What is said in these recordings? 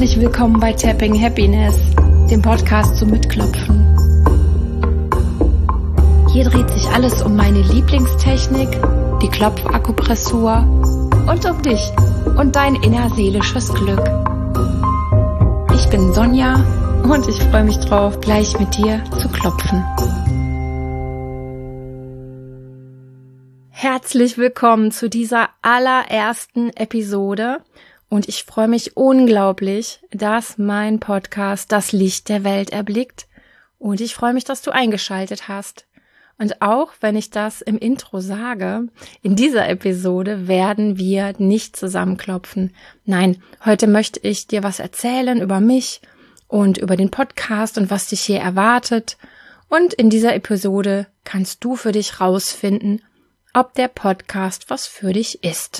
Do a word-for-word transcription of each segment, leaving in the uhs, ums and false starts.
Herzlich willkommen bei Tapping Happiness, dem Podcast zum Mitklopfen. Hier dreht sich alles um meine Lieblingstechnik, die Klopfakupressur und um dich und dein innerseelisches Glück. Ich bin Sonja und ich freue mich drauf, gleich mit dir zu klopfen. Herzlich willkommen zu dieser allerersten Episode. Und ich freue mich unglaublich, dass mein Podcast das Licht der Welt erblickt. Und ich freue mich, dass du eingeschaltet hast. Und auch wenn ich das im Intro sage, in dieser Episode werden wir nicht zusammenklopfen. Nein, heute möchte ich dir was erzählen über mich und über den Podcast und was dich hier erwartet. Und in dieser Episode kannst du für dich rausfinden, ob der Podcast was für dich ist.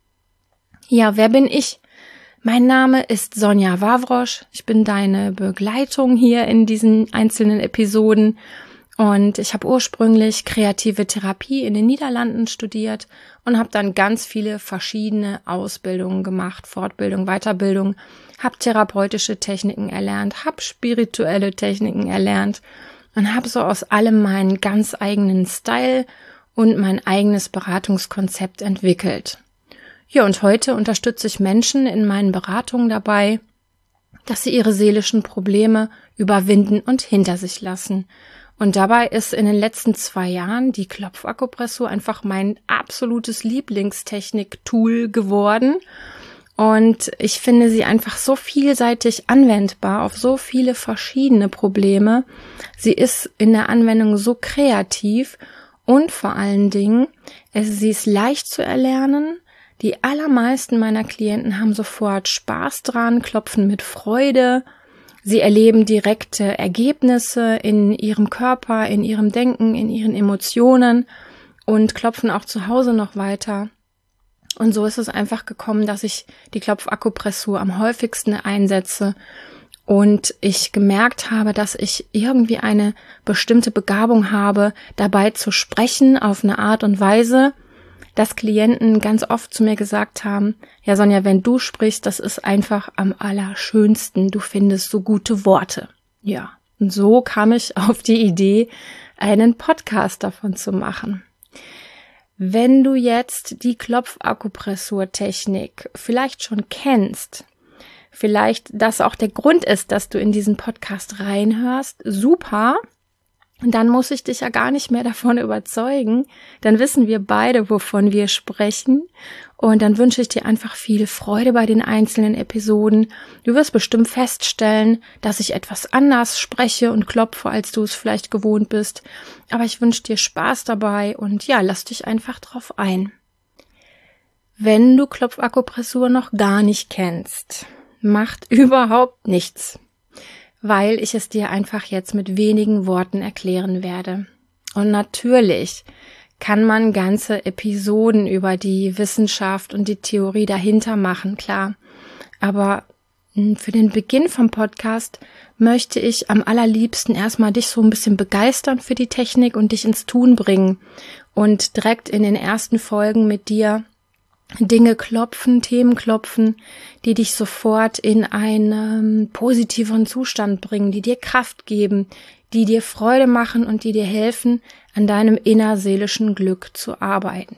Ja, wer bin ich? Mein Name ist Sonja Wawrosch. Ich bin deine Begleitung hier in diesen einzelnen Episoden und ich habe ursprünglich kreative Therapie in den Niederlanden studiert und habe dann ganz viele verschiedene Ausbildungen gemacht, Fortbildung, Weiterbildung, habe therapeutische Techniken erlernt, habe spirituelle Techniken erlernt und habe so aus allem meinen ganz eigenen Style und mein eigenes Beratungskonzept entwickelt. Ja, und heute unterstütze ich Menschen in meinen Beratungen dabei, dass sie ihre seelischen Probleme überwinden und hinter sich lassen. Und dabei ist in den letzten zwei Jahren die Klopfakupressur einfach mein absolutes Lieblingstechnik-Tool geworden. Und ich finde sie einfach so vielseitig anwendbar auf so viele verschiedene Probleme. Sie ist in der Anwendung so kreativ und vor allen Dingen, es, sie ist leicht zu erlernen. Die allermeisten meiner Klienten haben sofort Spaß dran, klopfen mit Freude. Sie erleben direkte Ergebnisse in ihrem Körper, in ihrem Denken, in ihren Emotionen und klopfen auch zu Hause noch weiter. Und so ist es einfach gekommen, dass ich die Klopfakupressur am häufigsten einsetze und ich gemerkt habe, dass ich irgendwie eine bestimmte Begabung habe, dabei zu sprechen auf eine Art und Weise, dass Klienten ganz oft zu mir gesagt haben, ja Sonja, wenn du sprichst, das ist einfach am allerschönsten, du findest so gute Worte. Ja, und so kam ich auf die Idee, einen Podcast davon zu machen. Wenn du jetzt die Klopfakupressur-Technik vielleicht schon kennst, vielleicht das auch der Grund ist, dass du in diesen Podcast reinhörst, super. Und dann muss ich dich ja gar nicht mehr davon überzeugen. Dann wissen wir beide, wovon wir sprechen. Und dann wünsche ich dir einfach viel Freude bei den einzelnen Episoden. Du wirst bestimmt feststellen, dass ich etwas anders spreche und klopfe, als du es vielleicht gewohnt bist. Aber ich wünsche dir Spaß dabei und ja, lass dich einfach drauf ein. Wenn du Klopfakupressur noch gar nicht kennst, macht überhaupt nichts, weil ich es dir einfach jetzt mit wenigen Worten erklären werde. Und natürlich kann man ganze Episoden über die Wissenschaft und die Theorie dahinter machen, klar. Aber für den Beginn vom Podcast möchte ich am allerliebsten erstmal dich so ein bisschen begeistern für die Technik und dich ins Tun bringen und direkt in den ersten Folgen mit dir Dinge klopfen, Themen klopfen, die dich sofort in einen positiveren Zustand bringen, die dir Kraft geben, die dir Freude machen und die dir helfen, an deinem innerseelischen Glück zu arbeiten.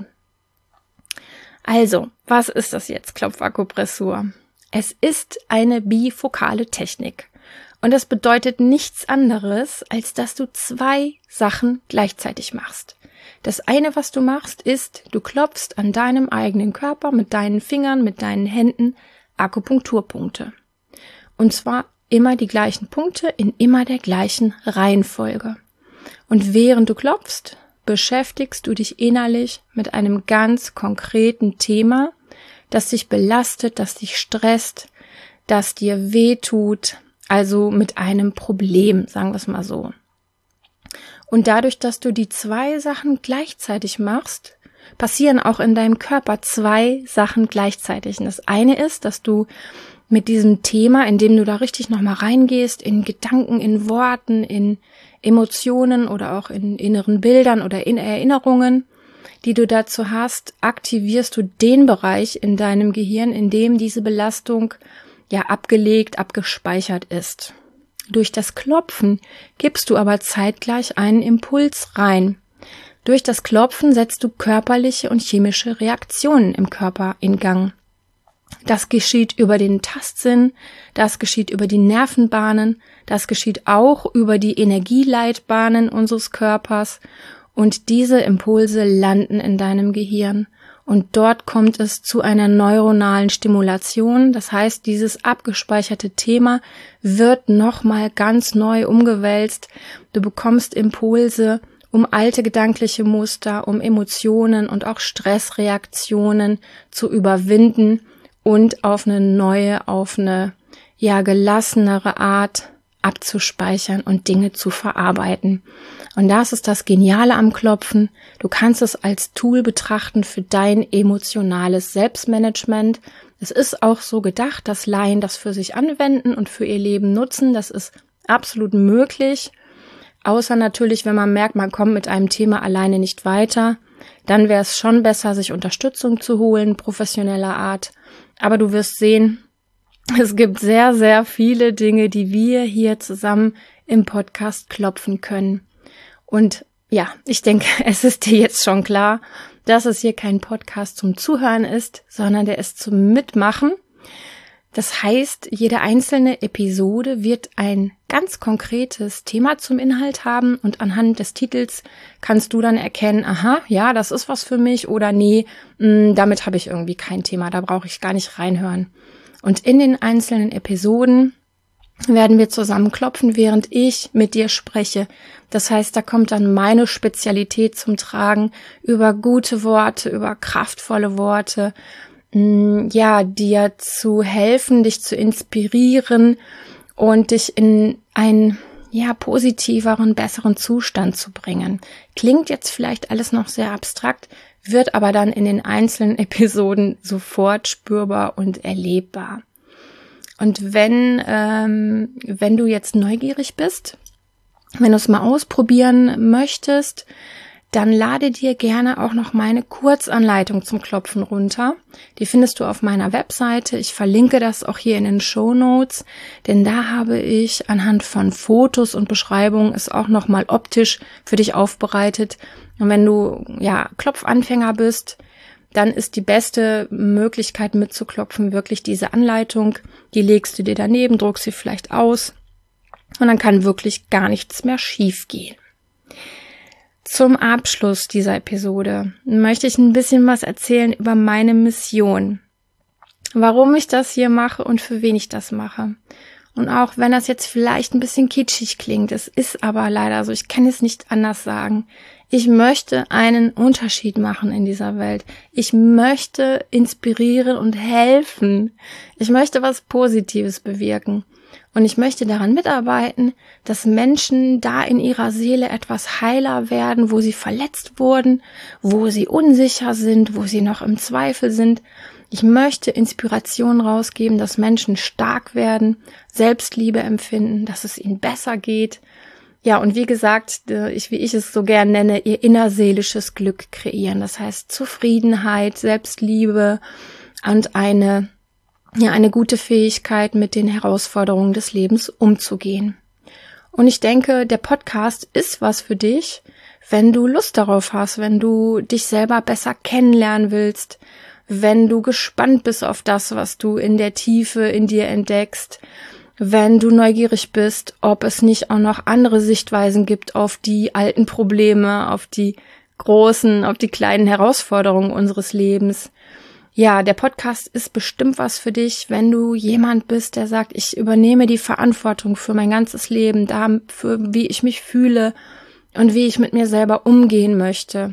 Also, was ist das jetzt, Klopfakupressur? Es ist eine bifokale Technik und das bedeutet nichts anderes, als dass du zwei Sachen gleichzeitig machst. Das eine, was du machst, ist, du klopfst an deinem eigenen Körper mit deinen Fingern, mit deinen Händen Akupunkturpunkte. Und zwar immer die gleichen Punkte in immer der gleichen Reihenfolge. Und während du klopfst, beschäftigst du dich innerlich mit einem ganz konkreten Thema, das dich belastet, das dich stresst, das dir wehtut, also mit einem Problem, sagen wir es mal so. Und dadurch, dass du die zwei Sachen gleichzeitig machst, passieren auch in deinem Körper zwei Sachen gleichzeitig. Und das eine ist, dass du mit diesem Thema, indem du da richtig nochmal reingehst, in Gedanken, in Worten, in Emotionen oder auch in inneren Bildern oder in Erinnerungen, die du dazu hast, aktivierst du den Bereich in deinem Gehirn, in dem diese Belastung ja abgelegt, abgespeichert ist. Durch das Klopfen gibst du aber zeitgleich einen Impuls rein. Durch das Klopfen setzt du körperliche und chemische Reaktionen im Körper in Gang. Das geschieht über den Tastsinn, das geschieht über die Nervenbahnen, das geschieht auch über die Energieleitbahnen unseres Körpers und diese Impulse landen in deinem Gehirn und dort kommt es zu einer neuronalen Stimulation. Das heißt, dieses abgespeicherte Thema wird nochmal ganz neu umgewälzt. Du bekommst Impulse, um alte gedankliche Muster, um Emotionen und auch Stressreaktionen zu überwinden und auf eine neue, auf eine ja gelassenere Art abzuspeichern und Dinge zu verarbeiten. Und das ist das Geniale am Klopfen. Du kannst es als Tool betrachten für dein emotionales Selbstmanagement. Es ist auch so gedacht, dass Laien das für sich anwenden und für ihr Leben nutzen. Das ist absolut möglich. Außer natürlich, wenn man merkt, man kommt mit einem Thema alleine nicht weiter, dann wäre es schon besser, sich Unterstützung zu holen, professioneller Art. Aber du wirst sehen, es gibt sehr, sehr viele Dinge, die wir hier zusammen im Podcast klopfen können. Und ja, ich denke, es ist dir jetzt schon klar, dass es hier kein Podcast zum Zuhören ist, sondern der ist zum Mitmachen. Das heißt, jede einzelne Episode wird ein ganz konkretes Thema zum Inhalt haben und anhand des Titels kannst du dann erkennen, aha, ja, das ist was für mich oder nee, mh, damit habe ich irgendwie kein Thema, da brauche ich gar nicht reinhören. Und in den einzelnen Episoden werden wir zusammenklopfen, während ich mit dir spreche. Das heißt, da kommt dann meine Spezialität zum Tragen über gute Worte, über kraftvolle Worte, ja, dir zu helfen, dich zu inspirieren und dich in einen, ja, positiveren, besseren Zustand zu bringen. Klingt jetzt vielleicht alles noch sehr abstrakt, wird aber dann in den einzelnen Episoden sofort spürbar und erlebbar. Und wenn, ähm, wenn du jetzt neugierig bist, wenn du es mal ausprobieren möchtest, dann lade dir gerne auch noch meine Kurzanleitung zum Klopfen runter. Die findest du auf meiner Webseite. Ich verlinke das auch hier in den Shownotes, denn da habe ich anhand von Fotos und Beschreibungen es auch nochmal optisch für dich aufbereitet. Und wenn du ja Klopfanfänger bist, dann ist die beste Möglichkeit mitzuklopfen wirklich diese Anleitung. Die legst du dir daneben, druckst sie vielleicht aus und dann kann wirklich gar nichts mehr schief gehen. Zum Abschluss dieser Episode möchte ich ein bisschen was erzählen über meine Mission. Warum ich das hier mache und für wen ich das mache. Und auch wenn das jetzt vielleicht ein bisschen kitschig klingt, es ist aber leider so, ich kann es nicht anders sagen. Ich möchte einen Unterschied machen in dieser Welt. Ich möchte inspirieren und helfen. Ich möchte was Positives bewirken. Und ich möchte daran mitarbeiten, dass Menschen da in ihrer Seele etwas heiler werden, wo sie verletzt wurden, wo sie unsicher sind, wo sie noch im Zweifel sind. Ich möchte Inspiration rausgeben, dass Menschen stark werden, Selbstliebe empfinden, dass es ihnen besser geht. Ja, und wie gesagt, ich, wie ich es so gern nenne, ihr innerseelisches Glück kreieren. Das heißt Zufriedenheit, Selbstliebe und eine ja, eine gute Fähigkeit, mit den Herausforderungen des Lebens umzugehen. Und ich denke, der Podcast ist was für dich, wenn du Lust darauf hast, wenn du dich selber besser kennenlernen willst, wenn du gespannt bist auf das, was du in der Tiefe in dir entdeckst, wenn du neugierig bist, ob es nicht auch noch andere Sichtweisen gibt auf die alten Probleme, auf die großen, auf die kleinen Herausforderungen unseres Lebens. Ja, der Podcast ist bestimmt was für dich, wenn du jemand bist, der sagt, ich übernehme die Verantwortung für mein ganzes Leben, dafür, wie ich mich fühle und wie ich mit mir selber umgehen möchte.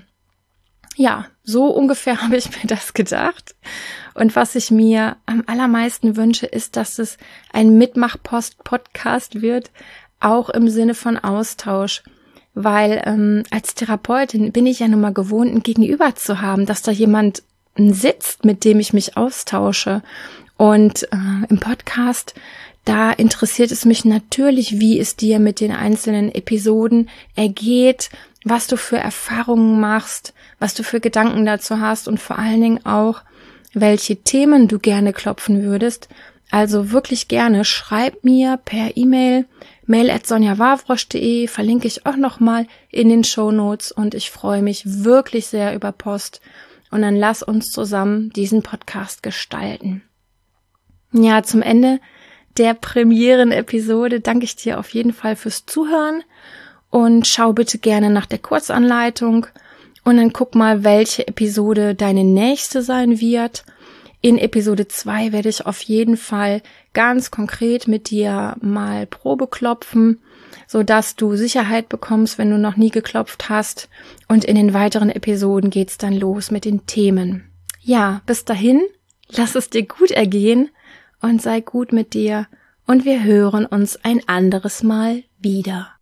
Ja, so ungefähr habe ich mir das gedacht. Und was ich mir am allermeisten wünsche, ist, dass es ein Mitmach-Podcast wird, auch im Sinne von Austausch. Weil ähm, als Therapeutin bin ich ja nun mal gewohnt, ein Gegenüber zu haben, dass da jemand sitzt, mit dem ich mich austausche. Und äh, im Podcast, da interessiert es mich natürlich, wie es dir mit den einzelnen Episoden ergeht, was du für Erfahrungen machst, was du für Gedanken dazu hast und vor allen Dingen auch, welche Themen du gerne klopfen würdest. Also wirklich gerne, schreib mir per E-Mail, mail at sonja wawrosch punkt de, verlinke ich auch nochmal in den Shownotes und ich freue mich wirklich sehr über Post und dann lass uns zusammen diesen Podcast gestalten. Ja, zum Ende der Premieren-Episode danke ich dir auf jeden Fall fürs Zuhören und schau bitte gerne nach der Kurzanleitung und dann guck mal, welche Episode deine nächste sein wird. In Episode zwei werde ich auf jeden Fall ganz konkret mit dir mal Probe klopfen, sodass du Sicherheit bekommst, wenn du noch nie geklopft hast. Und in den weiteren Episoden geht's dann los mit den Themen. Ja, bis dahin, lass es dir gut ergehen und sei gut mit dir. Und wir hören uns ein anderes Mal wieder.